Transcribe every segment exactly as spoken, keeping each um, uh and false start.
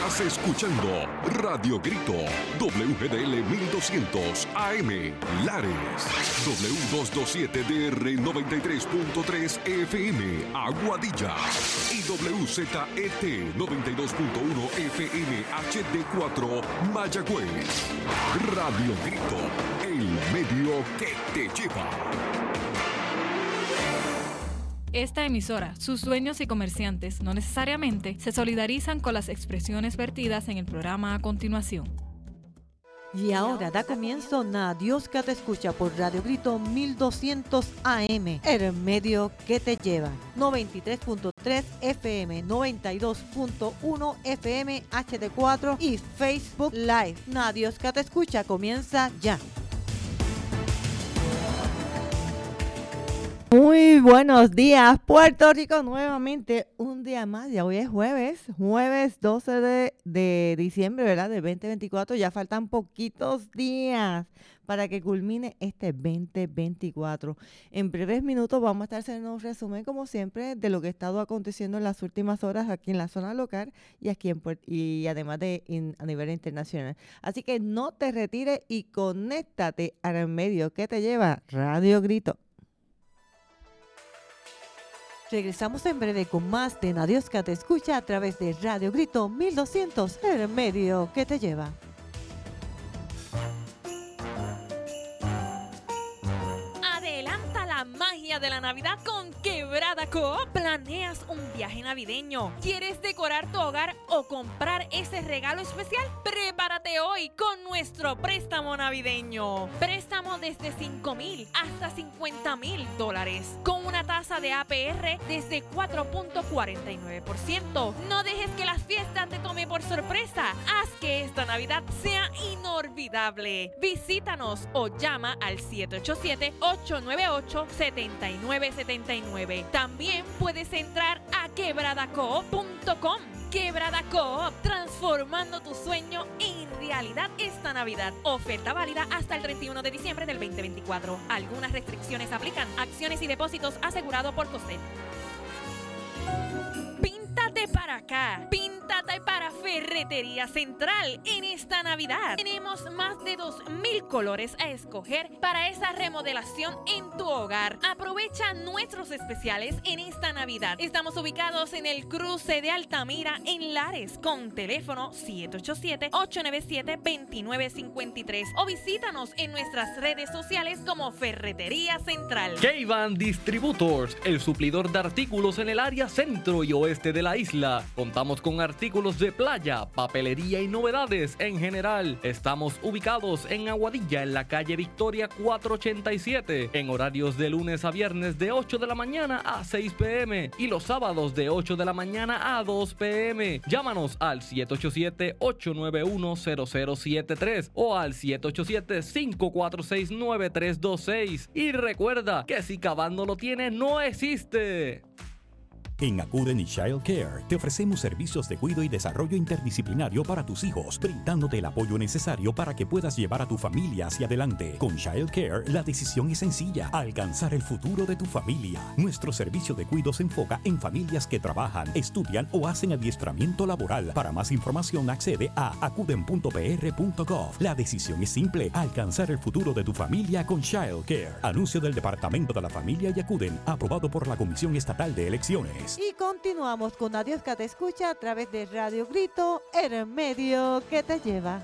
Estás escuchando Radio Grito, W G D L mil doscientos A M, Lares, W doscientos veintisiete D R noventa y tres punto tres F M, Aguadilla, y W Z E T noventa y dos punto uno F M H D cuatro, Mayagüez. Radio Grito, el medio que te lleva. Esta emisora, sus dueños y comerciantes no necesariamente se solidarizan con las expresiones vertidas en el programa a continuación. Y ahora da comienzo Na Dios que te escucha por Radio Grito mil doscientos A M, el medio que te lleva. noventa y tres punto tres F M, noventa y dos punto uno F M H D cuatro y Facebook Live. Na Dios que te escucha comienza ya. Muy buenos días, Puerto Rico, nuevamente un día más. Ya hoy es jueves, jueves doce de, de diciembre, ¿verdad? De veinte veinticuatro. Ya faltan poquitos días para que culmine este veinte veinticuatro. En breves minutos vamos a estar haciendo un resumen, como siempre, de lo que ha estado aconteciendo en las últimas horas aquí en la zona local y aquí en Puerto, y además de in, a nivel internacional. Así que no te retires y conéctate al medio que te lleva Radio Grito. Regresamos en breve con más de Na Dios que te escucha a través de Radio Grito mil doscientos, el medio que te lleva. Adelanta la magia de la Navidad con Quebrada Coop. ¿Planeas un viaje navideño? ¿Quieres decorar tu hogar o comprar ese regalo especial? Prepárate hoy con nuestro préstamo navideño. Préstamo desde cinco mil hasta cincuenta mil dólares. Con una tasa de A P R desde cuatro punto cuarenta y nueve por ciento. No dejes que las fiestas te tomen por sorpresa. Haz que esta Navidad sea inolvidable. Visítanos o llama al siete ocho siete, ocho nueve ocho, siete nueve siete nueve. También puedes entrar a quebrada coop punto com. Quebrada Coop, transformando tu sueño en realidad esta Navidad. Oferta válida hasta el treinta y uno de diciembre del veinte veinticuatro. Algunas restricciones aplican. Acciones y depósitos asegurado por COSED. Píntate para acá, píntate para Ferretería Central en esta Navidad. Tenemos más de dos mil colores a escoger para esa remodelación en tu hogar. Aprovecha nuestros especiales en esta Navidad. Estamos ubicados en el cruce de Altamira en Lares con teléfono siete ocho siete, ocho nueve siete, dos nueve cinco tres o visítanos en nuestras redes sociales como Ferretería Central. K-Van Distributors, el suplidor de artículos en el área centro y oeste de la isla. Contamos con artículos de playa, papelería y novedades en general. Estamos ubicados en Aguadilla, en la calle Victoria cuatrocientos ochenta y siete, en horarios de lunes a viernes de ocho de la mañana a seis pe eme y los sábados de ocho de la mañana a dos pe eme. Llámanos al siete ocho siete, ocho nueve uno, cero cero siete tres o al siete ocho siete, cinco cuatro seis, nueve tres dos seis. Y recuerda que si K-Van no lo tiene, no existe. En Acuden y Child Care te ofrecemos servicios de cuidado y desarrollo interdisciplinario para tus hijos, brindándote el apoyo necesario para que puedas llevar a tu familia hacia adelante. Con Child Care, la decisión es sencilla: alcanzar el futuro de tu familia. Nuestro servicio de cuidado se enfoca en familias que trabajan, estudian o hacen adiestramiento laboral. Para más información, accede a acuden punto p r punto gov. La decisión es simple: alcanzar el futuro de tu familia con Child Care. Anuncio del Departamento de la Familia y Acuden, aprobado por la Comisión Estatal de Elecciones. Y continuamos con Na Dios que te escucha a través de Radio Grito, el medio que te lleva.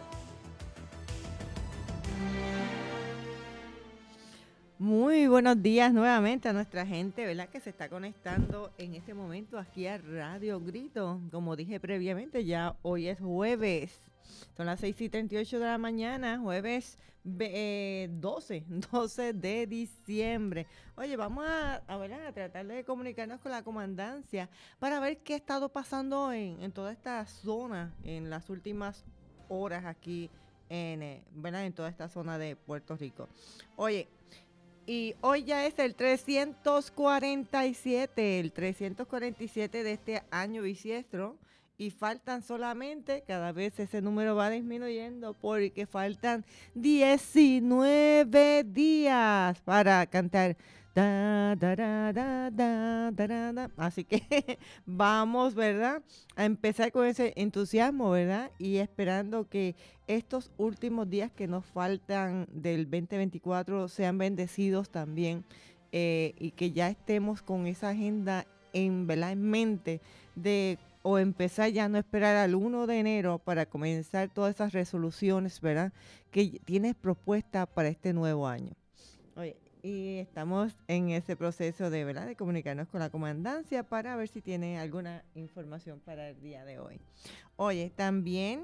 Muy buenos días nuevamente a nuestra gente, ¿verdad? Que se está conectando en este momento aquí a Radio Grito. Como dije previamente, ya hoy es jueves. Son las seis y treinta y ocho de la mañana, jueves eh, doce de diciembre. Oye, vamos a, a, ver, a tratar de comunicarnos con la comandancia para ver qué ha estado pasando en, en toda esta zona en las últimas horas aquí en, eh, ¿verdad? En toda esta zona de Puerto Rico. Oye, y hoy ya es el trescientos cuarenta y siete, el trescientos cuarenta y siete de este año bisiestro. y faltan solamente, cada vez ese número va disminuyendo porque faltan diecinueve días para cantar. Da, da, da, da, da, da, da, da. Así que vamos, ¿verdad? A empezar con ese entusiasmo, ¿verdad? Y esperando que estos últimos días que nos faltan del veinte veinticuatro sean bendecidos también, eh, y que ya estemos con esa agenda en, ¿verdad?, en mente de o empezar ya, no esperar al primero de enero para comenzar todas esas resoluciones, ¿verdad?, que tienes propuesta para este nuevo año. Oye, y estamos en ese proceso de, ¿verdad?, de comunicarnos con la comandancia para ver si tiene alguna información para el día de hoy. Oye, también,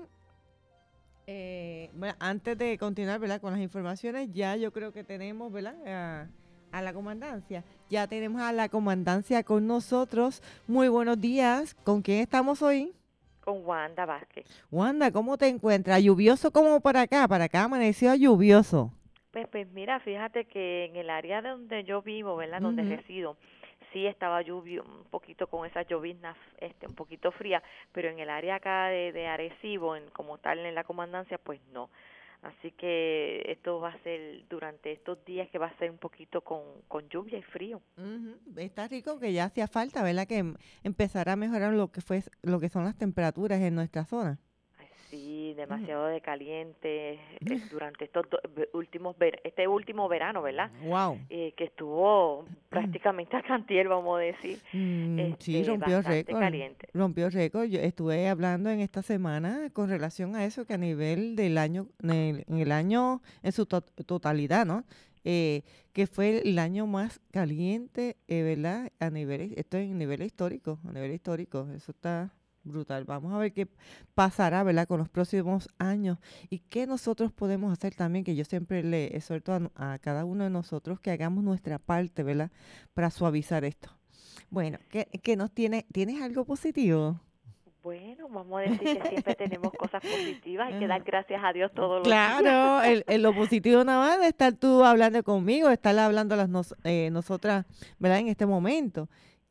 eh, bueno, antes de continuar, ¿verdad?, con las informaciones, ya yo creo que tenemos, ¿verdad?, a, a la comandancia. Ya tenemos a la comandancia con nosotros. Muy buenos días. ¿Con quién estamos hoy? Con Wanda Vázquez. Wanda, ¿cómo te encuentras? ¿Lluvioso como para acá? Para acá amaneció lluvioso. Pues, pues mira, fíjate que en el área donde yo vivo, ¿verdad?, donde Ujú. resido, sí estaba lluvio, un poquito con esas lloviznas, este, un poquito fría, pero en el área acá de, de Arecibo, en, como tal en la comandancia, pues no. Así que esto va a ser durante estos días que va a ser un poquito con, con lluvia y frío. Ujú. Está rico que ya hacía falta, ¿verdad?, que em- empezara a mejorar lo que fue lo que son las temperaturas en nuestra zona. Ay, sí, demasiado de caliente eh, durante estos do- ve- últimos ver este último verano, ¿verdad? Wow. Eh, que estuvo prácticamente a cantiel, vamos a decir, Mm, sí, este, rompió bastante récord. caliente. Rompió récord. Yo estuve hablando en esta semana con relación a eso, que a nivel del año, en el, en el año en su to- totalidad, ¿no? Eh, que fue el año más caliente, eh, ¿verdad? A nivel, esto es en nivel histórico, a nivel histórico. Eso está brutal. Vamos a ver qué pasará, ¿verdad?, con los próximos años y qué nosotros podemos hacer también, que yo siempre le exhorto a, a cada uno de nosotros que hagamos nuestra parte, ¿verdad?, para suavizar esto. Bueno, ¿qué, qué nos tiene? ¿Tienes algo positivo? Bueno, vamos a decir que siempre tenemos cosas positivas, hay que dar Ajá. gracias a Dios todos los días. Claro, el, el- lo positivo nada más de estar tú hablando conmigo, estar hablando las nos- eh, nosotras, ¿verdad?, en este momento.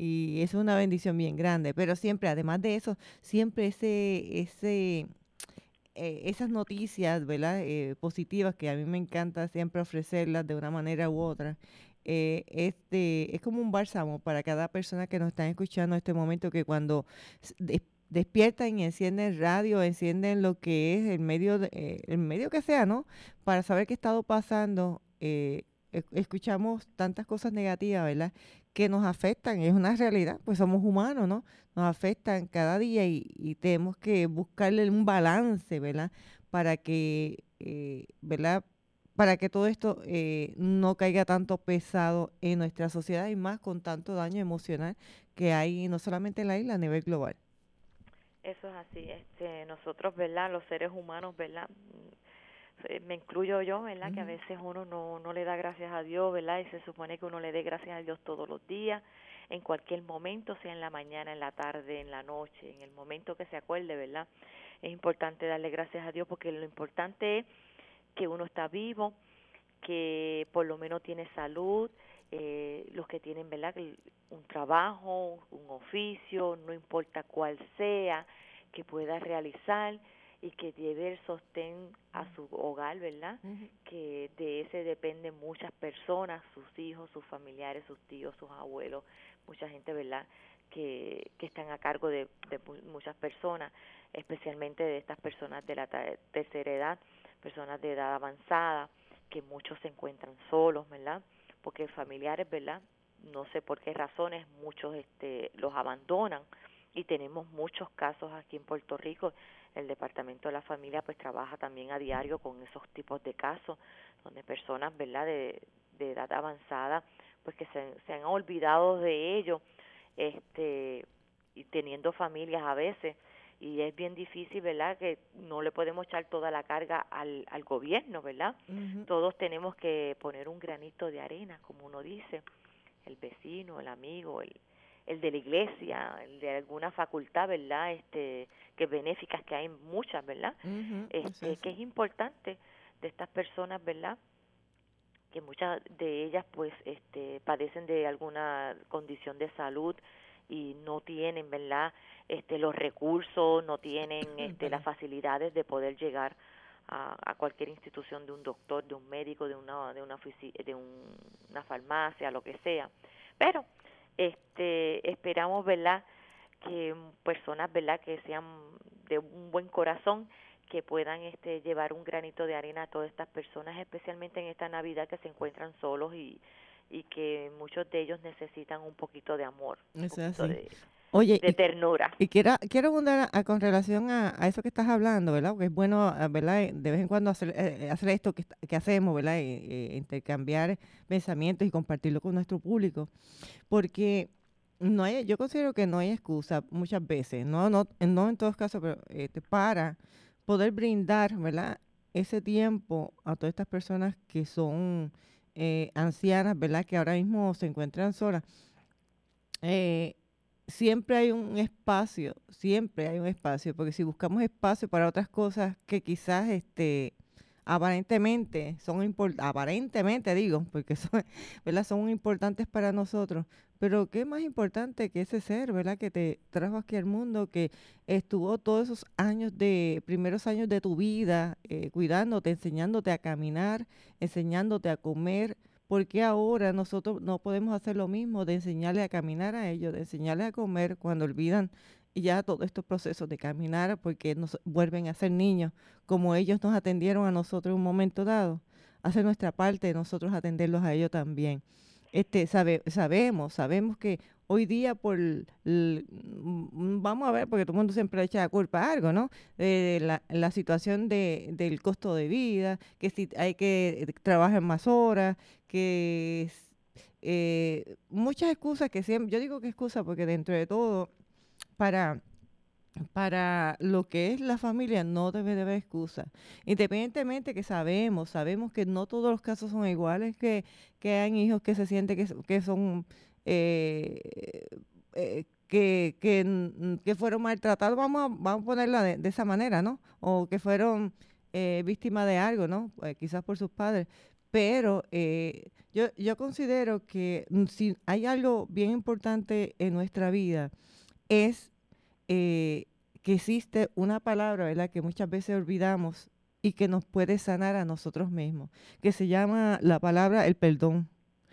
Y eso es una bendición bien grande. Pero siempre, además de eso, siempre ese, ese, eh, esas noticias, ¿verdad?, eh, positivas, que a mí me encanta siempre ofrecerlas de una manera u otra. Eh, este, es como un bálsamo para cada persona que nos está escuchando en este momento, que cuando s- des- despiertan y encienden radio, encienden lo que es el medio, de- eh, el medio que sea, ¿no?, para saber qué ha estado pasando. Eh, e- escuchamos tantas cosas negativas, ¿verdad?, que nos afectan, es una realidad, pues somos humanos, ¿no? Nos afectan cada día y, y tenemos que buscarle un balance, ¿verdad?, para que, eh, ¿verdad?, para que todo esto eh, no caiga tanto pesado en nuestra sociedad y más con tanto daño emocional que hay no solamente en la isla, a nivel global. Eso es así, este, nosotros, ¿verdad?, los seres humanos, ¿verdad?, eh, me incluyo yo, ¿verdad?, que a Ujú. veces uno no, no le da gracias a Dios, ¿verdad?, y se supone que uno le dé gracias a Dios todos los días, en cualquier momento, sea en la mañana, en la tarde, en la noche, en el momento que se acuerde, ¿verdad? Es importante darle gracias a Dios porque lo importante es que uno está vivo, que por lo menos tiene salud, eh, los que tienen, ¿verdad?, que un trabajo, un oficio, no importa cuál sea, que pueda realizar y que lleve el sostén a su hogar, ¿verdad?, Ujú. que de ese dependen muchas personas, sus hijos, sus familiares, sus tíos, sus abuelos, mucha gente, ¿verdad?, que, que están a cargo de, de mu- muchas personas, especialmente de estas personas de la ta- tercera edad, personas de edad avanzada, que muchos se encuentran solos, ¿verdad?, porque familiares, ¿verdad?, no sé por qué razones, muchos este los abandonan y tenemos muchos casos aquí en Puerto Rico. El Departamento de la Familia pues trabaja también a diario con esos tipos de casos, donde personas, ¿verdad?, de, de edad avanzada, pues que se, se han olvidado de ellos, este, y teniendo familias a veces, y es bien difícil, ¿verdad?, que no le podemos echar toda la carga al, al gobierno, ¿verdad? Ujú. Todos tenemos que poner un granito de arena, como uno dice, el vecino, el amigo, el, el de la iglesia, el de alguna facultad, ¿verdad?, este, que benéficas, que hay muchas, ¿verdad?, Ujú. Eso este, es que así. es importante de estas personas, ¿verdad?, que muchas de ellas pues este padecen de alguna condición de salud, y no tienen, ¿verdad?, este, los recursos, no tienen este, las facilidades de poder llegar a, a cualquier institución de un doctor, de un médico, de una de una ofici- de un, una farmacia, lo que sea. Pero este esperamos, ¿verdad?, que personas, ¿verdad?, que sean de un buen corazón, que puedan este llevar un granito de arena a todas estas personas, especialmente en esta Navidad, que se encuentran solos y y que muchos de ellos necesitan un poquito de amor, un Eso es poquito así. de, Oye, de y, ternura. y quiero, quiero abundar a- con relación a, a eso que estás hablando, ¿verdad? Porque es bueno, ah, ¿verdad? Eh, De vez en cuando hacer, eh, hacer esto que, est- que hacemos, ¿verdad? Eh, eh, intercambiar pensamientos y compartirlo con nuestro público. Porque no hay, yo considero que no hay excusa muchas veces, no, no, no en todos casos, pero este, para poder brindar, ¿verdad?, ese tiempo a todas estas personas que son eh, ancianas, ¿verdad?, que ahora mismo se encuentran solas. Eh, siempre hay un espacio, siempre hay un espacio, porque si buscamos espacio para otras cosas que quizás este aparentemente son importantes, aparentemente digo, porque son, ¿verdad?, son importantes para nosotros, pero qué más importante que ese ser, ¿verdad?, que te trajo aquí al mundo, que estuvo todos esos años de, primeros años de tu vida, eh, cuidándote, enseñándote a caminar, enseñándote a comer. ¿Por qué ahora nosotros no podemos hacer lo mismo de enseñarle a caminar a ellos, de enseñarles a comer cuando olvidan ya todos estos procesos de caminar porque nos vuelven a ser niños, como ellos nos atendieron a nosotros en un momento dado? Hacer nuestra parte de nosotros atenderlos a ellos también. Este, sabe, sabemos, sabemos que hoy día por, l- l- mm, vamos a ver, porque todo el mundo siempre le echa la culpa a algo, ¿no? De la, la situación de, del costo de vida, que si hay que eh, trabajar más horas, que es, eh, muchas excusas que siempre, yo digo que excusas porque dentro de todo, para, para lo que es la familia no debe de haber excusa. Independientemente que sabemos, sabemos que no todos los casos son iguales, que, que hay hijos que se sienten que, s- que son... eh, eh, que, que, n- que fueron maltratados, vamos a, vamos a ponerla de, de esa manera, ¿no? O que fueron eh, víctimas de algo, ¿no? Eh, quizás por sus padres. Pero eh, yo, yo considero que mm, si hay algo bien importante en nuestra vida, es eh, que existe una palabra, ¿verdad?, que muchas veces olvidamos y que nos puede sanar a nosotros mismos, que se llama la palabra el perdón.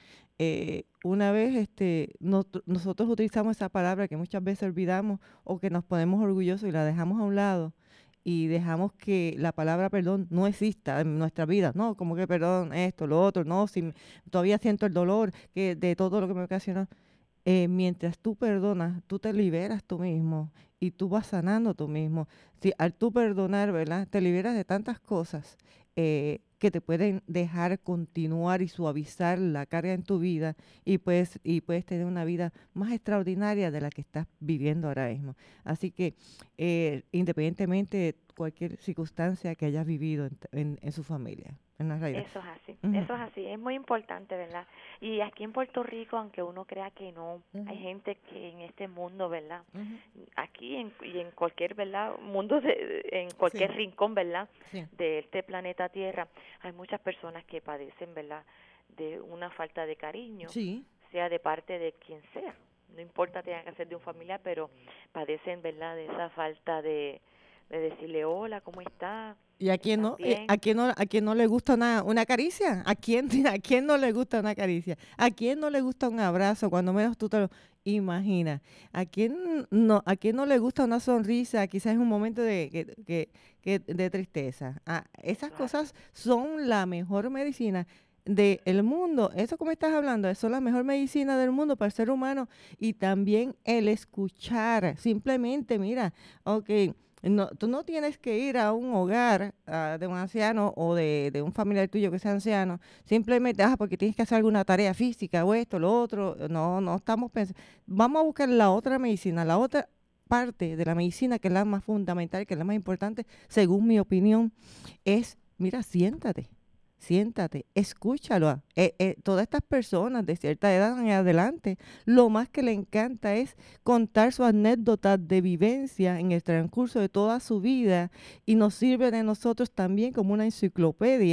Eh, una vez este, not- nosotros utilizamos esa palabra que muchas veces olvidamos o que nos ponemos orgullosos y la dejamos a un lado y dejamos que la palabra perdón no exista en nuestra vida, no, como que perdón, esto, lo otro, no, si m- todavía siento el dolor que de todo lo que me ocasionó. Eh, mientras tú perdonas, tú te liberas tú mismo y tú vas sanando tú mismo. Si al tú perdonar, ¿verdad?, te liberas de tantas cosas eh, que te pueden dejar continuar y suavizar la carga en tu vida y puedes, y puedes tener una vida más extraordinaria de la que estás viviendo ahora mismo. Así que eh, independientemente de cualquier circunstancia que hayas vivido en, en- en su familia, en la realidad. Eso es así, Ujú. eso es así, es muy importante, ¿verdad? Y aquí en Puerto Rico, aunque uno crea que no, Ujú. hay gente que en este mundo, ¿verdad?, Ujú. aquí en, y en cualquier, ¿verdad?, mundo, de, en cualquier Sí. rincón, ¿verdad?, Sí. de este planeta Tierra, hay muchas personas que padecen, ¿verdad?, de una falta de cariño, Sí. sea de parte de quien sea, no importa tenga que ser de un familiar, pero padecen, ¿verdad?, de esa falta de, de decirle hola, ¿cómo está? ¿Y a quién ¿Estás no? Eh, bien? ¿A quién no, a quién no le gusta una, una caricia? ¿A quién, ¿A quién no le gusta una caricia? ¿A quién no le gusta un abrazo? Cuando menos tú te lo imaginas. ¿A quién no, a quién no le gusta una sonrisa? Quizás en un momento de, que, que- que- de tristeza. Ah, esas Eso es cosas son la mejor medicina del mundo. Eso como estás hablando, son la mejor medicina del mundo para el ser humano. Y también el escuchar. Simplemente, mira, ok. No, tú no tienes que ir a un hogar ah, de un anciano o de, de un familiar tuyo que sea anciano, simplemente, ah, porque tienes que hacer alguna tarea física o esto, lo otro. No, no estamos pensando. Vamos a buscar la otra medicina, la otra parte de la medicina que es la más fundamental, que es la más importante, según mi opinión, es, mira, siéntate. Siéntate, escúchalo. Eh, eh, todas estas personas de cierta edad en adelante, lo más que le encanta es contar su anécdota de vivencia en el transcurso de toda su vida y nos sirve de nosotros también como una enciclopedia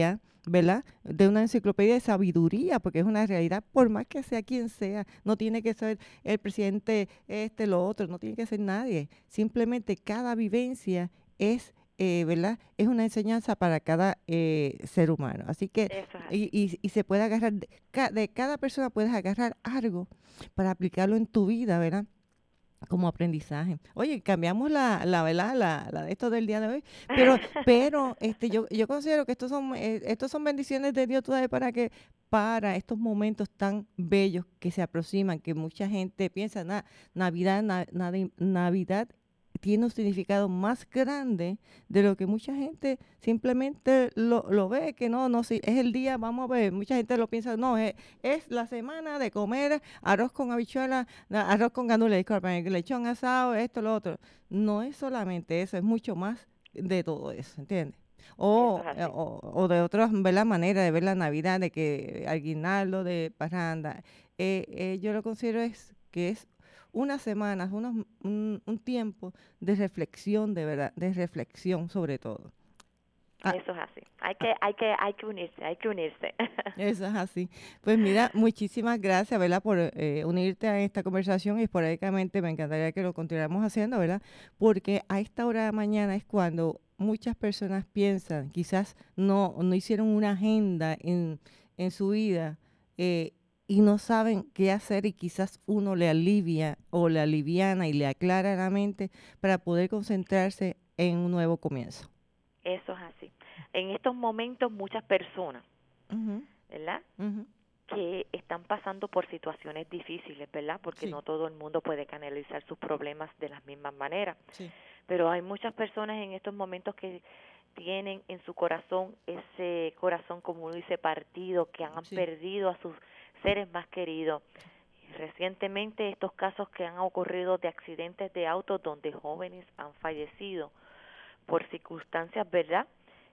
¿verdad? De una enciclopedia de sabiduría, porque es una realidad, por más que sea quien sea, no tiene que ser el presidente este, lo otro, no tiene que ser nadie. Simplemente cada vivencia es, eh, ¿verdad? Es una enseñanza para cada eh, ser humano. Así que, Eso es así. y, y, y se puede agarrar, de, ca- de cada persona puedes agarrar algo para aplicarlo en tu vida, ¿verdad? Como aprendizaje. Oye, cambiamos la, la verdad, la, la de esto del día de hoy, pero, pero este, yo, yo considero que estos son, eh, estos son bendiciones de Dios, tú sabes, para que, para estos momentos tan bellos que se aproximan, que mucha gente piensa, na, Navidad, na, nadi- Navidad tiene un significado más grande de lo que mucha gente simplemente lo, lo ve, que no, no, si es el día, vamos a ver, mucha gente lo piensa, no, es, es la semana de comer arroz con habichuela, na- arroz con gandules, disculpen, lechón asado, esto, lo otro. No es solamente eso, es mucho más de todo eso, ¿entiendes? O, Eso es eh, así. o, o de otras, ver la manera de ver la Navidad, de que aguinaldo, de parranda. Eh, eh, yo lo considero es que es unas semanas, unos, un, un tiempo de reflexión, de verdad, de reflexión sobre todo. Ah, Eso es así. Hay que, hay que, hay que unirse, hay que unirse. eso es así. Pues mira, muchísimas gracias, ¿verdad? Por eh, unirte a esta conversación y esporádicamente me encantaría que lo continuáramos haciendo, ¿verdad? Porque a esta hora de la mañana es cuando muchas personas piensan, quizás no, no hicieron una agenda en, en su vida eh, y no saben qué hacer y quizás uno le alivia o le aliviana y le aclara la mente para poder concentrarse en un nuevo comienzo. Eso es así. En estos momentos muchas personas, Ujú, ¿verdad? ujú. Que están pasando por situaciones difíciles, ¿verdad? Porque Sí. no todo el mundo puede canalizar sus problemas de las mismas maneras. Sí. Pero hay muchas personas en estos momentos que tienen en su corazón ese corazón, como uno dice, partido, que han Sí. perdido a sus seres más queridos. Recientemente estos casos que han ocurrido de accidentes de autos donde jóvenes han fallecido por circunstancias, ¿verdad?,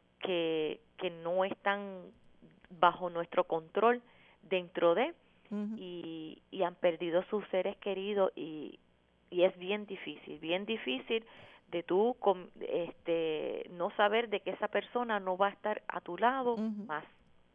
que, que no están bajo nuestro control dentro de, Ujú. y, y han perdido sus seres queridos, y, y es bien difícil, bien difícil de tú com- este, no saber de que esa persona no va a estar a tu lado Ujú. más.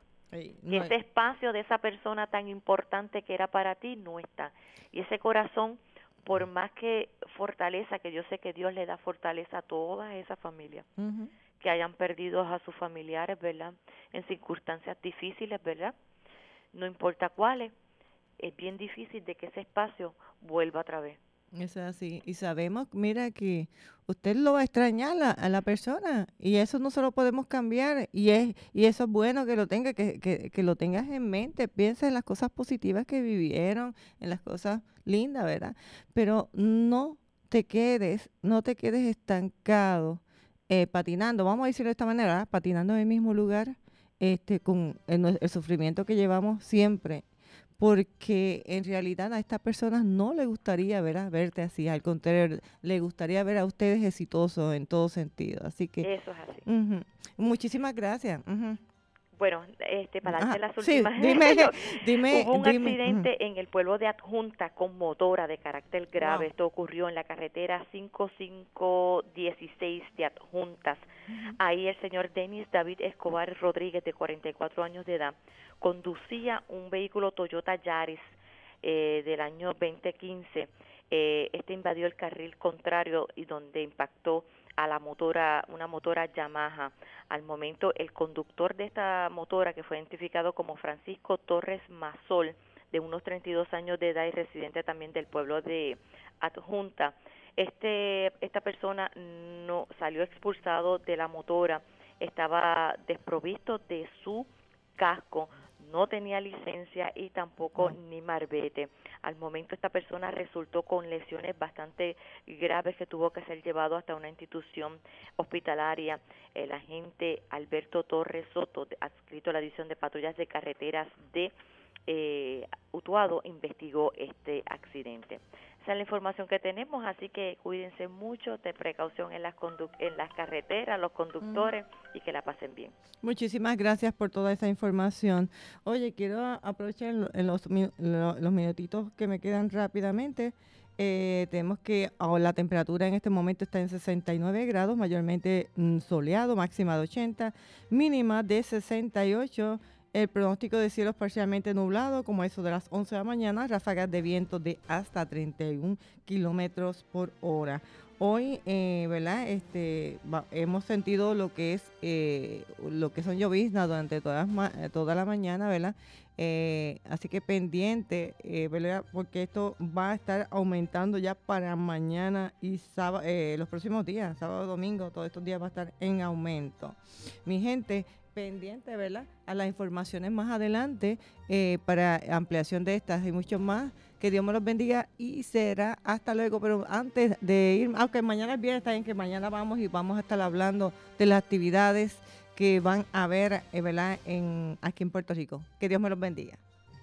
Ey, Que no, ese espacio de esa persona tan importante que era para ti no está. Y ese corazón, por más que fortaleza, que yo sé que Dios le da fortaleza a toda esa familia, ujú. que hayan perdido a sus familiares, ¿verdad?, en circunstancias difíciles, ¿verdad?, no importa cuáles, es bien difícil de que ese espacio vuelva otra vez. Eso es así. Y sabemos, mira, que usted lo va a extrañar a, a la persona y eso no se lo podemos cambiar y es y eso es bueno que lo tenga, que, que, que lo tengas en mente. Piensa en las cosas positivas que vivieron, en las cosas lindas, ¿verdad? Pero no te quedes, no te quedes estancado, eh, patinando, vamos a decirlo de esta manera, ¿verdad? Patinando en el mismo lugar, este, con el, nue- el sufrimiento que llevamos siempre. Porque en realidad a estas personas no les gustaría ver a verte así, al contrario, le gustaría ver a ustedes exitosos en todo sentido. Así que, Eso es así. ujú, muchísimas gracias. Ujú. Bueno, este, para darte Ajá, las sí, últimas, dime, yo- dime, hubo un dime. ujú. accidente en el pueblo de Adjunta con motora de carácter grave. Wow. Esto ocurrió en la carretera cinco cinco dieciséis de Adjuntas. Ahí el señor Denis David Escobar Rodríguez, de cuarenta y cuatro años de edad, conducía un vehículo Toyota Yaris eh, del año veinte quince. Eh, este invadió el carril contrario y donde impactó a la motora, una motora Yamaha. Al momento, el conductor de esta motora, que fue identificado como Francisco Torres Mazol, de unos treinta y dos años de edad y residente también del pueblo de Adjunta, este esta persona no salió expulsado de la motora, estaba desprovisto de su casco, no tenía licencia y tampoco Wow. ni marbete. Al momento esta persona resultó con lesiones bastante graves que tuvo que ser llevado hasta una institución hospitalaria. El agente Alberto Torres Soto, adscrito a la División de Patrullas de Carreteras de eh, Utuado, investigó este accidente. Esa es la información que tenemos, así que cuídense mucho, de precaución en las condu- en las carreteras, los conductores, y que la pasen bien. Muchísimas gracias por toda esa información. Oye, quiero a- aprovechar lo- en los, mi- lo- los minutitos que me quedan rápidamente Eh, tenemos que oh, la temperatura en este momento está en sesenta y nueve grados, mayormente mm, soleado, máxima de ochenta, mínima de sesenta y ocho. El pronóstico de cielos parcialmente nublado, como eso de las once de la mañana, ráfagas de viento de hasta treinta y un kilómetros por hora. Hoy, eh, ¿verdad? Este, va, hemos sentido lo que es eh, lo que son lloviznas durante toda, toda la mañana, ¿verdad? Eh, así que pendiente, eh, ¿verdad? Porque esto va a estar aumentando ya para mañana y sábado, eh, los próximos días, sábado, domingo, todos estos días va a estar en aumento. Mi gente, pendiente, ¿verdad? A las informaciones más adelante eh, para ampliación de estas y mucho más. Que Dios me los bendiga y será hasta luego. Pero antes de ir, aunque mañana es viernes, está bien que mañana vamos y vamos a estar hablando de las actividades que van a haber, eh, ¿verdad? En, aquí en Puerto Rico. Que Dios me los bendiga.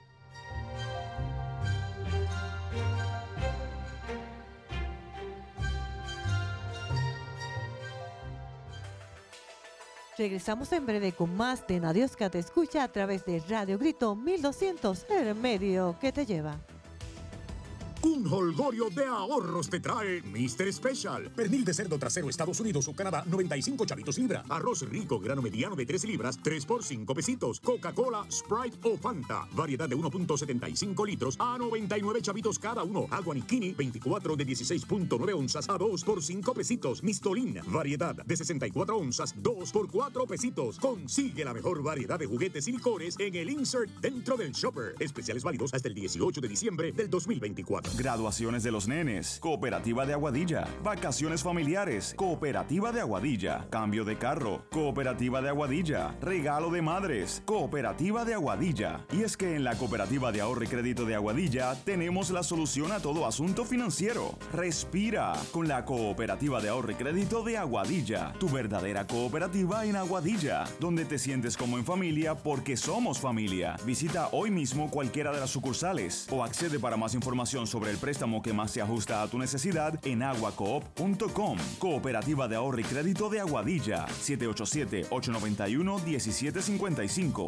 Regresamos en breve con más de Nadios que te escucha a través de Radio Grito mil doscientos, el medio que te lleva. Un jolgorio de ahorros te trae mister Special. Pernil de cerdo trasero Estados Unidos o Canadá, noventa y cinco chavitos libra. Arroz rico grano mediano de tres libras, tres por cinco pesitos. Coca-Cola, Sprite o Fanta. Variedad de uno punto setenta y cinco litros a noventa y nueve chavitos cada uno. Agua Nikini, veinticuatro de dieciséis punto nueve onzas a dos por cinco pesitos. Mistolín, variedad de sesenta y cuatro onzas, dos por cuatro pesitos. Consigue la mejor variedad de juguetes y licores en el insert dentro del shopper. Especiales válidos hasta el dieciocho de diciembre del dos mil veinticuatro. Graduaciones de los nenes, Cooperativa de Aguadilla. Vacaciones familiares, Cooperativa de Aguadilla. Cambio de carro, Cooperativa de Aguadilla. Regalo de madres, Cooperativa de Aguadilla. Y es que en la Cooperativa de Ahorro y Crédito de Aguadilla tenemos la solución a todo asunto financiero. Respira con la Cooperativa de Ahorro y Crédito de Aguadilla. Tu verdadera cooperativa en Aguadilla, donde te sientes como en familia porque somos familia. Visita hoy mismo cualquiera de las sucursales o accede para más información sobre el préstamo que más se ajusta a tu necesidad en aguacoop punto com. Cooperativa de Ahorro y Crédito de Aguadilla, siete ocho siete, ocho nueve uno, uno siete cinco cinco.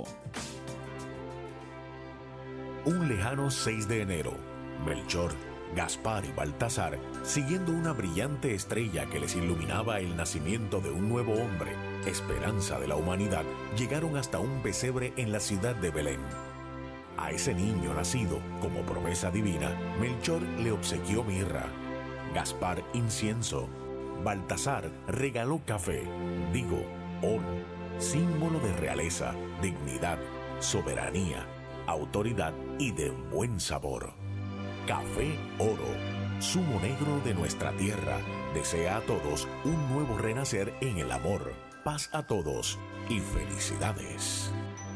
Un lejano seis de enero, Melchor, Gaspar y Baltasar, siguiendo una brillante estrella que les iluminaba el nacimiento de un nuevo hombre, esperanza de la humanidad, llegaron hasta un pesebre en la ciudad de Belén. A ese niño nacido, como promesa divina, Melchor le obsequió mirra, Gaspar incienso, Baltasar regaló café, digo, oro, símbolo de realeza, dignidad, soberanía, autoridad y de buen sabor. Café Oro, zumo negro de nuestra tierra, desea a todos un nuevo renacer en el amor, paz a todos y felicidades.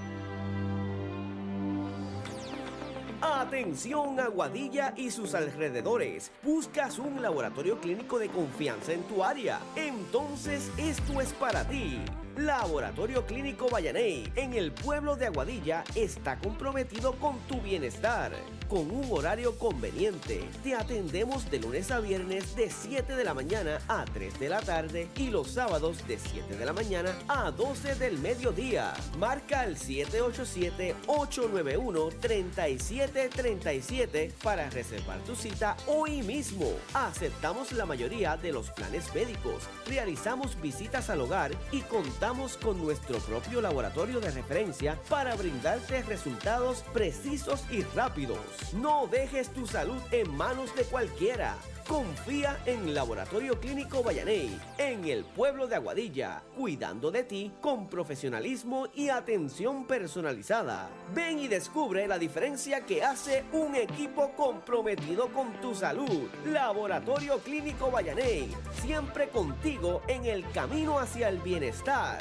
Atención Aguadilla y sus alrededores. ¿Buscas un laboratorio clínico de confianza en tu área? Entonces esto es para ti. Laboratorio Clínico Vallaney, en el pueblo de Aguadilla, está comprometido con tu bienestar. Con un horario conveniente, te atendemos de lunes a viernes de siete de la mañana a tres de la tarde y los sábados de siete de la mañana a doce del mediodía. Marca al siete ocho siete, ocho nueve uno, tres siete tres siete para reservar tu cita hoy mismo. Aceptamos la mayoría de los planes médicos, realizamos visitas al hogar y contamos con nuestro propio laboratorio de referencia para brindarte resultados precisos y rápidos. No dejes tu salud en manos de cualquiera. Confía en Laboratorio Clínico Vallaney, en el pueblo de Aguadilla, cuidando de ti con profesionalismo y atención personalizada. Ven y descubre la diferencia que hace un equipo comprometido con tu salud. Laboratorio Clínico Vallaney, siempre contigo en el camino hacia el bienestar.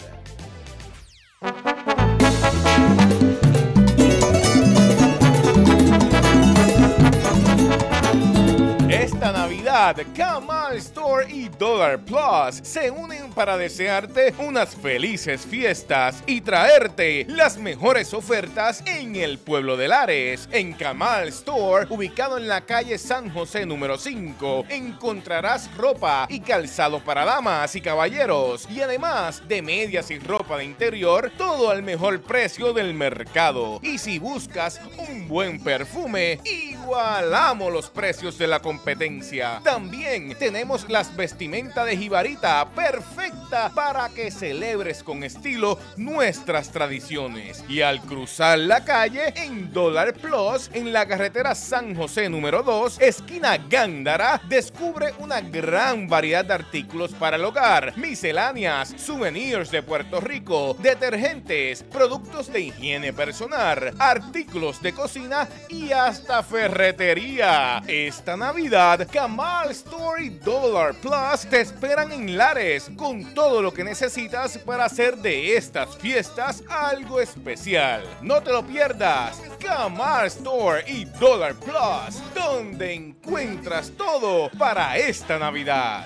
Esta Navidad Navidad, Kamal Store y Dollar Plus se unen para desearte unas felices fiestas y traerte las mejores ofertas en el pueblo de Lares. En Kamal Store, ubicado en la calle San José número cinco, encontrarás ropa y calzado para damas y caballeros y además de medias y ropa de interior, todo al mejor precio del mercado. Y si buscas un buen perfume, igualamos los precios de la competencia. También tenemos las vestimentas de jibarita, perfecta para que celebres con estilo nuestras tradiciones. Y al cruzar la calle en Dollar Plus, en la carretera San José número dos, esquina Gándara, descubre una gran variedad de artículos para el hogar, misceláneas, souvenirs de Puerto Rico, detergentes, productos de higiene personal, artículos de cocina y hasta ferretería. Esta Navidad, Kamal Store y Dollar Plus te esperan en Lares con todo lo que necesitas para hacer de estas fiestas algo especial. No te lo pierdas. Kamal Store y Dollar Plus, donde encuentras todo para esta Navidad.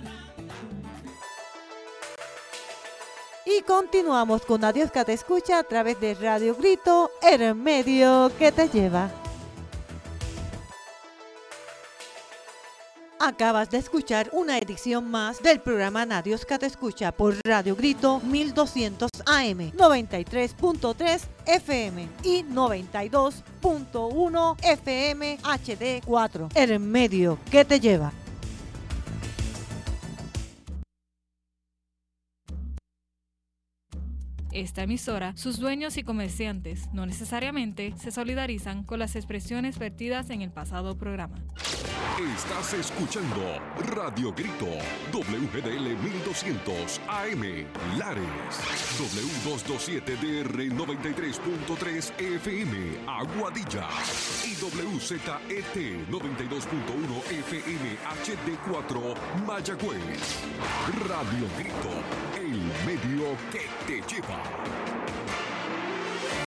Y continuamos con Adiós que te escucha a través de Radio Grito, el medio que te lleva. Acabas de escuchar una edición más del programa Nadios que te escucha por Radio Grito mil doscientos A M, noventa y tres punto tres F M y noventa y dos punto uno F M H D cuatro, el medio que te lleva. Esta emisora, sus dueños y comerciantes no necesariamente se solidarizan con las expresiones vertidas en el pasado programa. Estás escuchando Radio Grito, W G D L mil doscientos A M, Lares, W doscientos veintisiete D R noventa y tres punto tres F M, Aguadilla, y W Z E T noventa y dos punto uno F M H D cuatro, Mayagüez. Radio Grito, el medio que te lleva.